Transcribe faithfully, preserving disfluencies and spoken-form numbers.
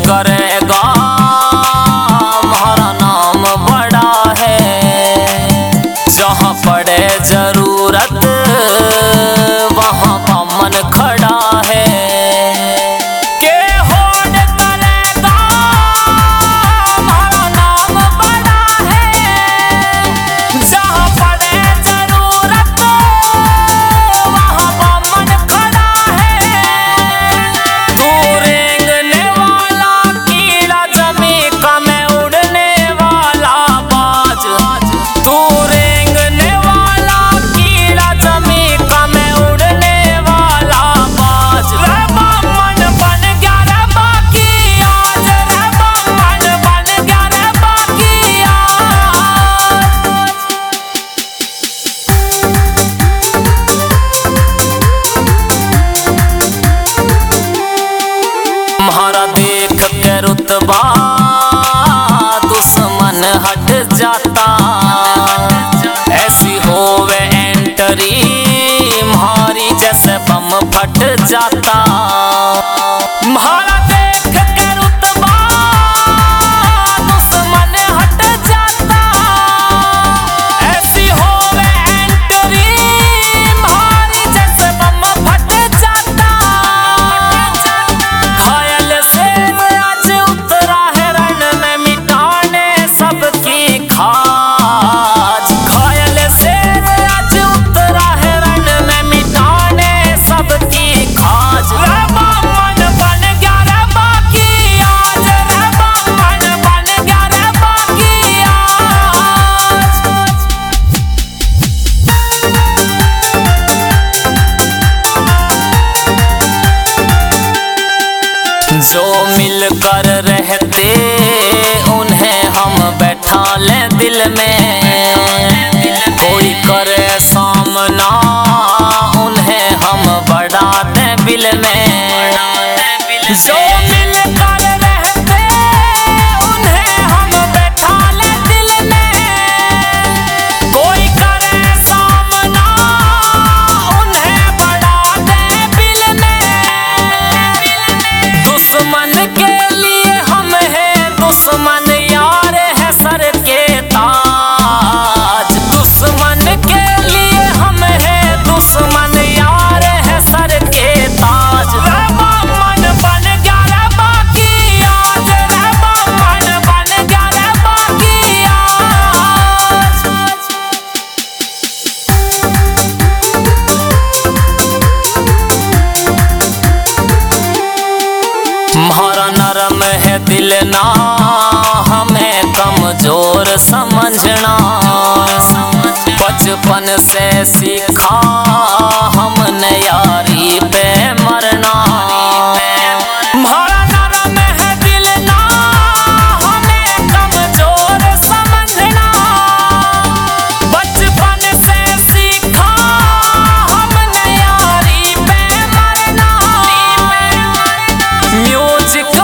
करेगा हमारा नाम बड़ा है। जहाँ पड़े जरूरत वहाँ बामन खड़ा है। के होड़ करेगा हमारा नाम बड़ा है। जहाँ पड़े जरूरत वहाँ बामन खड़ा है। तू रेंगने वाला कीड़ा जमी का मैं उड़ने वाला बाज। तू रेंगने वाला कीड़ा जमी का मैं उड़ने वाला बाज। रे बामन बन गया रे बाकी आज। रे बामन बन गया रे बाकी आज। तुम्हारा देख के रुतबा दुश्मन हट जाता। ऐसी होवे एंटरी म्हारी जैसे बम फट जाता। म्हारा देख के रुतबा दुश्मन हट जाता। ऐसी होवे एंटरी म्हारी जैसे बम फट जाता। घायल शेर आज उतरा है रण में मिटाने सबकी खाज। घायल शेर आज उतरा है रण में मिटाने सबकी खाज। रे बामन बन गया रे बाकी आज। रे बामन बन गया रे बाकी आज। जो मिलकर रहते उन्हें हम बैठा लें दिल में। कोई करे सामना उन्हें हम बढ़ा दें बिल में। जो मिलकर रहते उन्हें हम बैठा लें दिल में। कोई करे सामना उन्हें बढ़ा दें बिल में। दुश्मन के लिए हम हैं दुश्मन यार है सर के ताज। दुश्मन के लिए हम हैं दुश्मन यार है सर के ताज। रे बामन बन गया रे बाकी आज। रे बामन बन गया रे बाकी आज। म्हारा नरम है दिल ना हमें कमजोर समझना। बचपन से सीखा हमने यारी पे मरना। म्हारा नरम है दिल ना हमें कमजोर समझना। बचपन से सीखा हमने यारी पे मरना। म्यूजिक